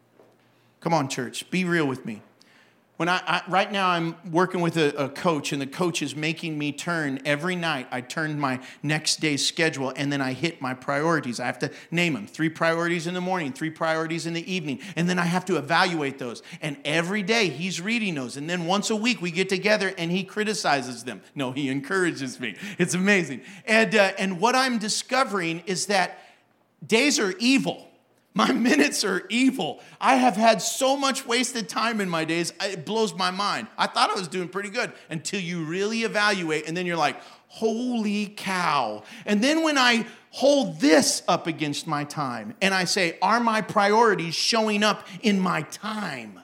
Come on, church, be real with me. When right now I'm working with a coach, and the coach is making me turn every night. I turn my next day's schedule, and then I hit my priorities. I have to name them. 3 priorities in the morning, 3 priorities in the evening, and then I have to evaluate those. And every day he's reading those, and then once a week we get together and he criticizes them. No, he encourages me. It's amazing. And what I'm discovering is that days are evil. My minutes are evil. I have had so much wasted time in my days, it blows my mind. I thought I was doing pretty good until you really evaluate, and then you're like, holy cow. And then when I hold this up against my time, and I say, are my priorities showing up in my time?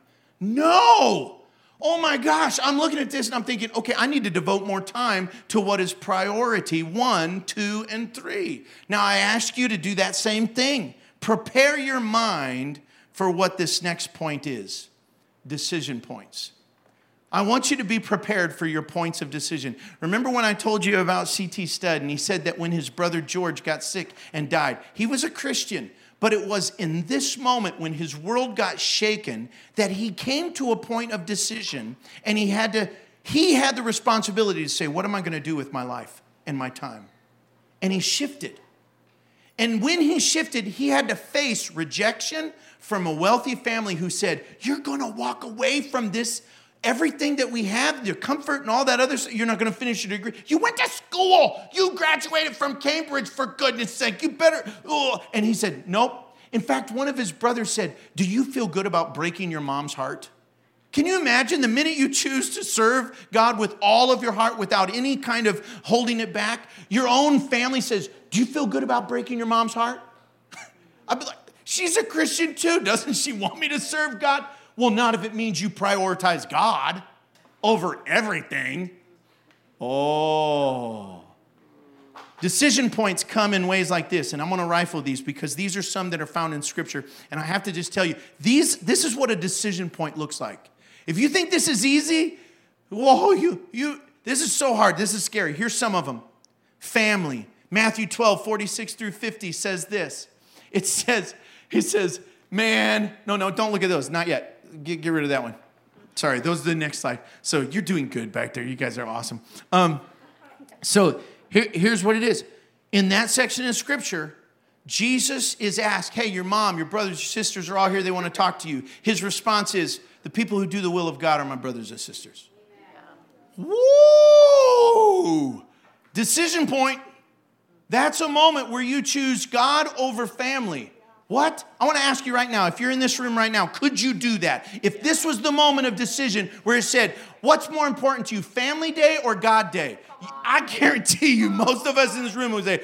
No. Oh my gosh, I'm looking at this and I'm thinking, okay, I need to devote more time to what is priority 1, 2, and 3. Now I ask you to do that same thing. Prepare your mind for what this next point is. Decision points. I want you to be prepared for your points of decision. Remember when I told you about C.T. Studd, and he said that when his brother George got sick and died, he was a Christian, but it was in this moment when his world got shaken that he came to a point of decision, and he had the responsibility to say, what am I going to do with my life and my time? And he shifted. And when he shifted, he had to face rejection from a wealthy family who said, you're going to walk away from this, everything that we have, your comfort and all that other stuff. You're not going to finish your degree. You went to school. You graduated from Cambridge, for goodness sake. You better. Oh. And he said, nope. In fact, one of his brothers said, do you feel good about breaking your mom's heart? Can you imagine the minute you choose to serve God with all of your heart without any kind of holding it back, your own family says, do you feel good about breaking your mom's heart? I'd be like, she's a Christian too. Doesn't she want me to serve God? Well, not if it means you prioritize God over everything. Oh. Decision points come in ways like this, and I'm going to rifle these because these are some that are found in Scripture. And I have to just tell you, this is what a decision point looks like. If you think this is easy, whoa, this is so hard. This is scary. Here's some of them. Family. Matthew 12, 46 through 50 says this. It says, man, no, don't look at those. Not yet. Get rid of that one. Sorry, those are the next slide. So you're doing good back there. You guys are awesome. So here's what it is. In that section of Scripture, Jesus is asked, hey, your mom, your brothers, your sisters are all here. They want to talk to you. His response is, the people who do the will of God are my brothers and sisters. Yeah. Woo! Decision point. That's a moment where you choose God over family. What? I want to ask you right now, if you're in this room right now, could you do that? If this was the moment of decision where it said, what's more important to you, family day or God day? I guarantee you, most of us in this room would say,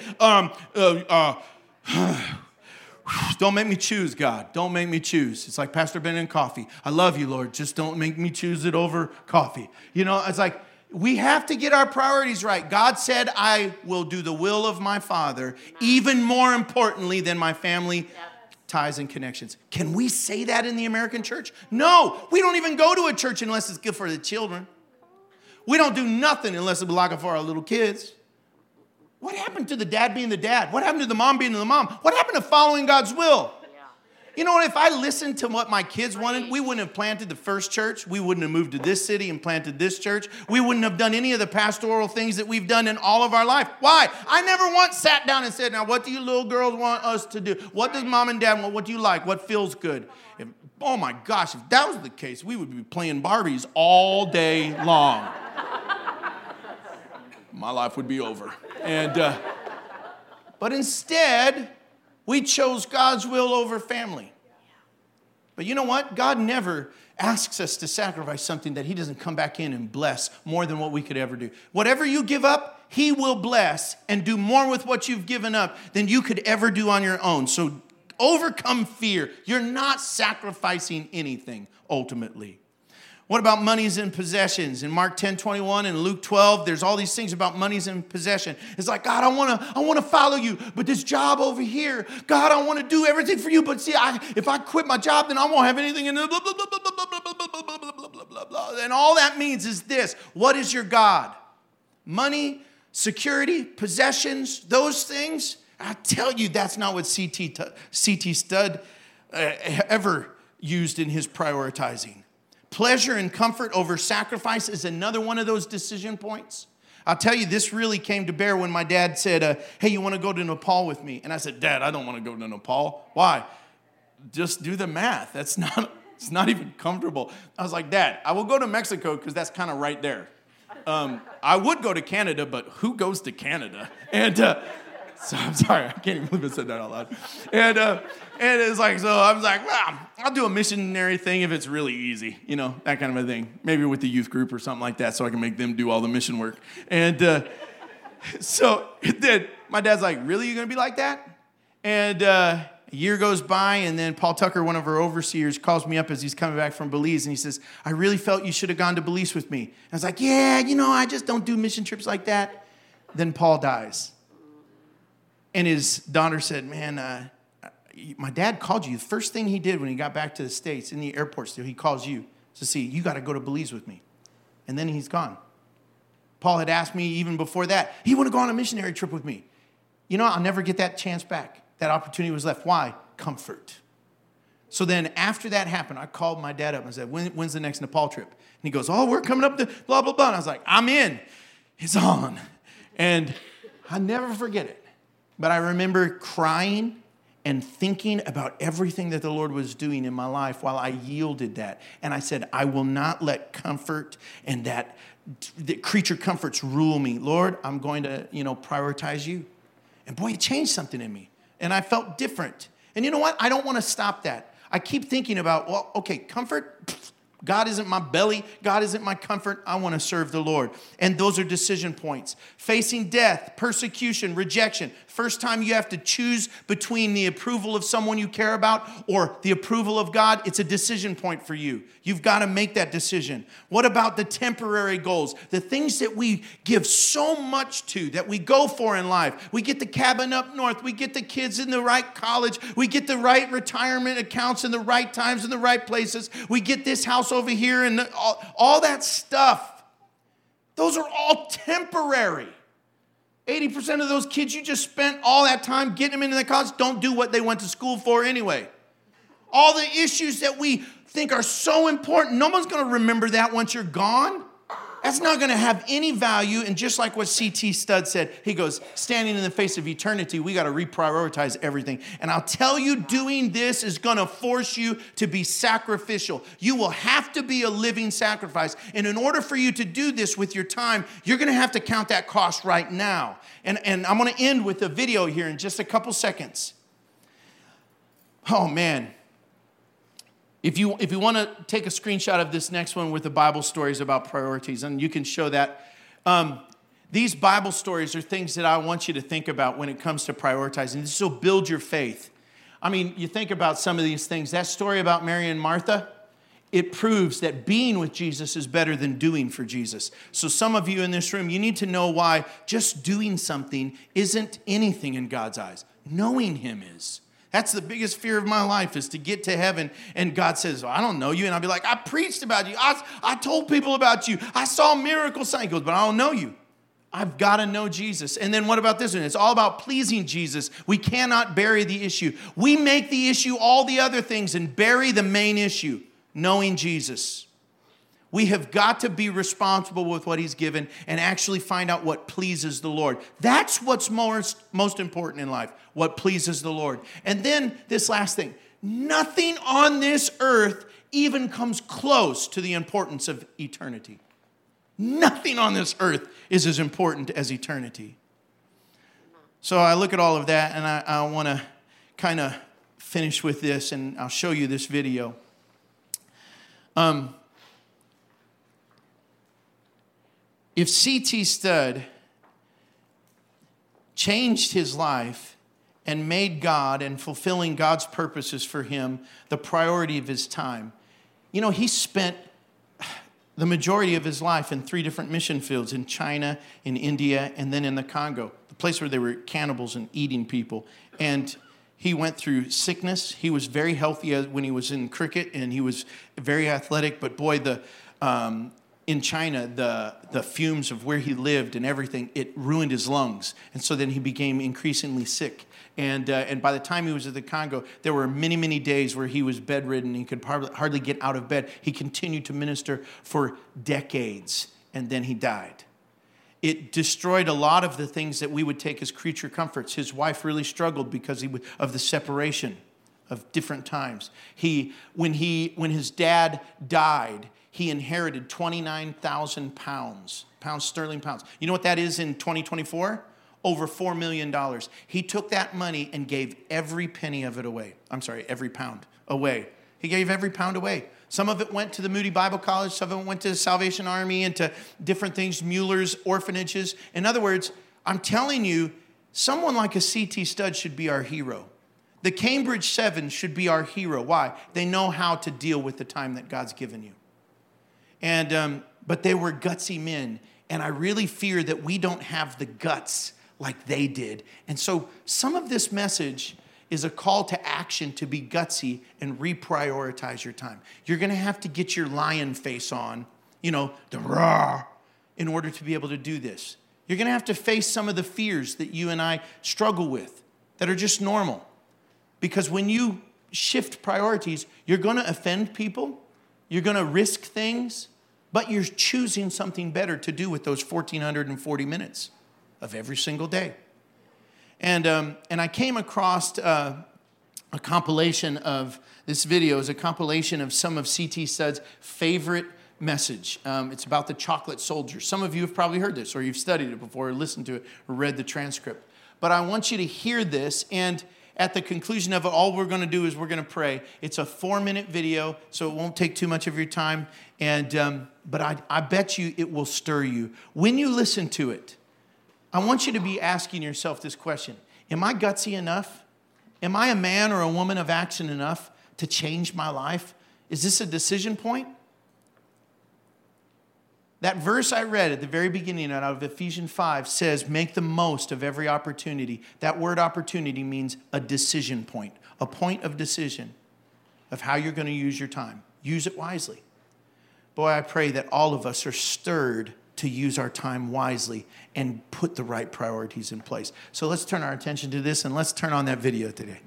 don't make me choose, God. Don't make me choose. It's like Pastor Ben and coffee. I love you, Lord. Just don't make me choose it over coffee. You know, it's like, we have to get our priorities right. God said, I will do the will of my Father, even more importantly than my family ties and connections. Can we say that in the American church? No, we don't even go to a church unless it's good for the children. We don't do nothing unless it's like it for our little kids. What happened to the dad being the dad? What happened to the mom being the mom? What happened to following God's will? You know what? If I listened to what my kids wanted, we wouldn't have planted the first church. We wouldn't have moved to this city and planted this church. We wouldn't have done any of the pastoral things that we've done in all of our life. Why? I never once sat down and said, now, what do you little girls want us to do? What does mom and dad want? What do you like? What feels good? Oh, my gosh, if that was the case, we would be playing Barbies all day long. My life would be over. But instead, we chose God's will over family. But you know what? God never asks us to sacrifice something that he doesn't come back in and bless more than what we could ever do. Whatever you give up, he will bless and do more with what you've given up than you could ever do on your own. So overcome fear. You're not sacrificing anything ultimately. What about monies and possessions? In Mark 10:21 and Luke 12, there's all these things about monies and possession. It's like, God, I want to follow you, but this job over here, God, I want to do everything for you, but see, if I quit my job, then I won't have anything in blah, blah, blah, blah, blah, blah, blah, blah, blah, blah, blah, blah. And all that means is this. What is your God? Money, security, possessions, those things? I tell you, that's not what C.T. Studd ever used in his prioritizing. Pleasure and comfort over sacrifice is another one of those decision points. I'll tell you, this really came to bear when my dad said, hey, you want to go to Nepal with me? And I said, Dad, I don't want to go to Nepal. Why? Just do the math. It's not even comfortable. I was like, Dad, I will go to Mexico because that's kind of right there. I would go to Canada, but who goes to Canada? And so I'm sorry, I can't even believe I said that out loud. And it's like, so I was like, well, I'll do a missionary thing if it's really easy, you know, that kind of a thing. Maybe with the youth group or something like that so I can make them do all the mission work. And so then my dad's like, really, you going to be like that? And a year goes by, and then Paul Tucker, one of our overseers, calls me up as he's coming back from Belize, and he says, I really felt you should have gone to Belize with me. And I was like, yeah, you know, I just don't do mission trips like that. Then Paul dies. And his daughter said, man, my dad called you. The first thing he did when he got back to the States, in the airport still, he calls you to see, you got to go to Belize with me. And then he's gone. Paul had asked me even before that, he want to go on a missionary trip with me. You know, I'll never get that chance back. That opportunity was left. Why? Comfort. So then after that happened, I called my dad up and said, when's the next Nepal trip? And he goes, oh, we're coming up to blah, blah, blah. And I was like, I'm in. It's on. And I'll never forget it. But I remember crying and thinking about everything that the Lord was doing in my life while I yielded that. And I said, I will not let comfort and that creature comforts rule me. Lord, I'm going to, prioritize you. And boy, it changed something in me. And I felt different. And you know what? I don't want to stop that. I keep thinking about, well, okay, comfort, God isn't my belly. God isn't my comfort. I want to serve the Lord. And those are decision points. Facing death, persecution, rejection. First time you have to choose between the approval of someone you care about or the approval of God, it's a decision point for you. You've got to make that decision. What about the temporary goals? The things that we give so much to, that we go for in life. We get the cabin up north. We get the kids in the right college. We get the right retirement accounts in the right times in the right places. We get this house over here and all that stuff. Those are all temporary. 80% of those kids you just spent all that time getting them into the college don't do what they went to school for anyway. All the issues that we think are so important, no one's going to remember that once you're gone. That's not going to have any value. And just like what C.T. Studd said, he goes, standing in the face of eternity, we got to reprioritize everything. And I'll tell you, doing this is going to force you to be sacrificial. You will have to be a living sacrifice. And in order for you to do this with your time, you're going to have to count that cost right now. And I'm going to end with a video here in just a couple seconds. Oh, man. If you want to take a screenshot of this next one with the Bible stories about priorities, and you can show that. These Bible stories are things that I want you to think about when it comes to prioritizing. This will build your faith. I mean, you think about some of these things. That story about Mary and Martha, it proves that being with Jesus is better than doing for Jesus. So some of you in this room, you need to know why just doing something isn't anything in God's eyes. Knowing Him is. That's the biggest fear of my life, is to get to heaven and God says, well, I don't know you. And I'll be like, I preached about you. I told people about you. I saw miracles. He goes, but I don't know you. I've got to know Jesus. And then what about this one? It's all about pleasing Jesus. We cannot bury the issue. We make the issue all the other things and bury the main issue, knowing Jesus. We have got to be responsible with what He's given and actually find out what pleases the Lord. That's what's most important in life, what pleases the Lord. And then this last thing, nothing on this earth even comes close to the importance of eternity. Nothing on this earth is as important as eternity. So I look at all of that, and I want to kind of finish with this, and I'll show you this video. If C.T. Studd changed his life and made God and fulfilling God's purposes for him the priority of his time, you know, he spent the majority of his life in 3 different mission fields, in China, in India, and then in the Congo, the place where they were cannibals and eating people. And he went through sickness. He was very healthy when he was in cricket, and he was very athletic. But boy, in China, the fumes of where he lived and everything, it ruined his lungs. And so then he became increasingly sick. And by the time he was at the Congo, there were many, many days where he was bedridden. He could hardly get out of bed. He continued to minister for decades, and then he died. It destroyed a lot of the things that we would take as creature comforts. His wife really struggled because of the separation of different times. When his dad died, he inherited 29,000 pounds sterling. You know what that is in 2024? Over $4 million. He took that money and gave every penny of it away. Every pound away. He gave every pound away. Some of it went to the Moody Bible College. Some of it went to the Salvation Army and to different things, Mueller's orphanages. In other words, I'm telling you, someone like a C.T. Studd should be our hero. The Cambridge 7 should be our hero. Why? They know how to deal with the time that God's given you. But they were gutsy men. And I really fear that we don't have the guts like they did. And so some of this message is a call to action to be gutsy and reprioritize your time. You're going to have to get your lion face on, the rah, in order to be able to do this. You're going to have to face some of the fears that you and I struggle with that are just normal. Because when you shift priorities, you're going to offend people. You're going to risk things, but you're choosing something better to do with those 1,440 minutes of every single day. And I came across a compilation of this video. Is a compilation of some of C.T. Studd's favorite message. It's about the chocolate soldier. Some of you have probably heard this, or you've studied it before, or listened to it, or read the transcript. But I want you to hear this, and At the conclusion of it, all we're going to do is we're going to pray. It's a 4-minute video, so it won't take too much of your time. And but I bet you it will stir you. When you listen to it, I want you to be asking yourself this question. Am I gutsy enough? Am I a man or a woman of action enough to change my life? Is this a decision point? That verse I read at the very beginning out of Ephesians 5 says, make the most of every opportunity. That word opportunity means a decision point, a point of decision of how you're going to use your time. Use it wisely. Boy, I pray that all of us are stirred to use our time wisely and put the right priorities in place. So let's turn our attention to this and let's turn on that video today.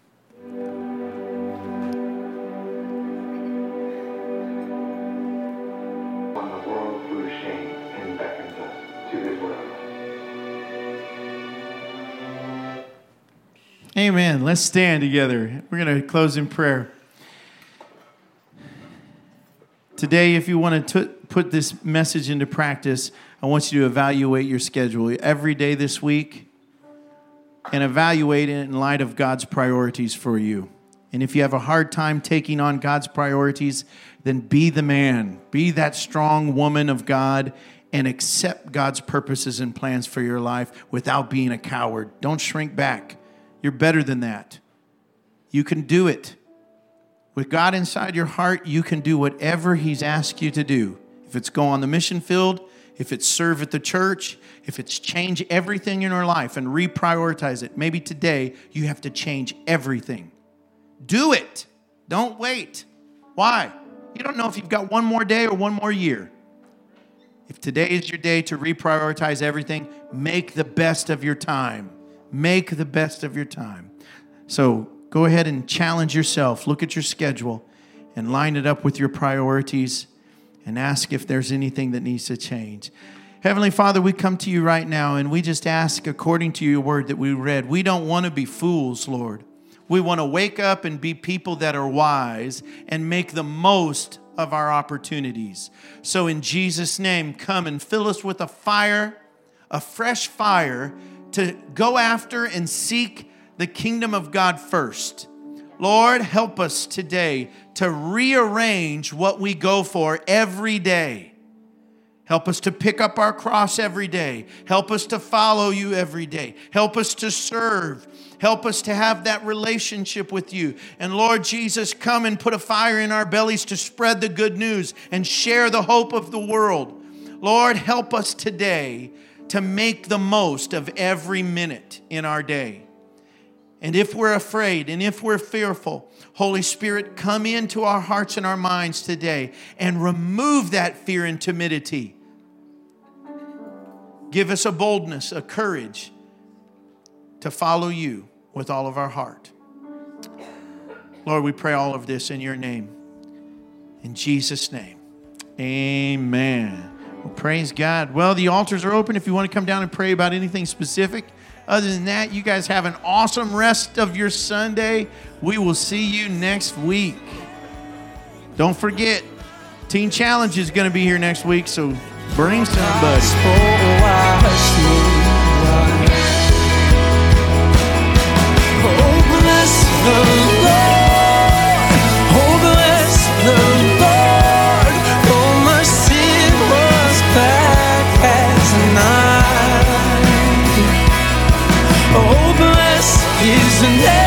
Amen. Let's stand together. We're going to close in prayer. Today, if you want to put this message into practice, I want you to evaluate your schedule every day this week and evaluate it in light of God's priorities for you. And if you have a hard time taking on God's priorities, then be the man. Be that strong woman of God and accept God's purposes and plans for your life without being a coward. Don't shrink back. You're better than that. You can do it. With God inside your heart, you can do whatever He's asked you to do. If it's go on the mission field, if it's serve at the church, if it's change everything in your life and reprioritize it. Maybe today you have to change everything. Do it. Don't wait. Why? You don't know if you've got one more day or one more year. If today is your day to reprioritize everything, make the best of your time. Make the best of your time. So go ahead and challenge yourself. Look at your schedule and line it up with your priorities and ask if there's anything that needs to change. Heavenly Father, we come to you right now and we just ask according to your word that we read. We don't want to be fools, Lord. We want to wake up and be people that are wise and make the most of our opportunities. So in Jesus' name, come and fill us with a fire, a fresh fire, to go after and seek the kingdom of God first. Lord, help us today to rearrange what we go for every day. Help us to pick up our cross every day. Help us to follow you every day. Help us to serve. Help us to have that relationship with you. And Lord Jesus, come and put a fire in our bellies to spread the good news and share the hope of the world. Lord, help us today to make the most of every minute in our day. And if we're afraid and if we're fearful, Holy Spirit, come into our hearts and our minds today and remove that fear and timidity. Give us a boldness, a courage to follow you with all of our heart. Lord, we pray all of this in your name. In Jesus' name, amen. Well, praise God. Well, the altars are open if you want to come down and pray about anything specific. Other than that, you guys have an awesome rest of your Sunday. We will see you next week. Don't forget, Teen Challenge is going to be here next week, so bring somebody. Oh, bless the Lord. Oh, bless the Lord. Oh, my sin was black as night. Oh, bless His name.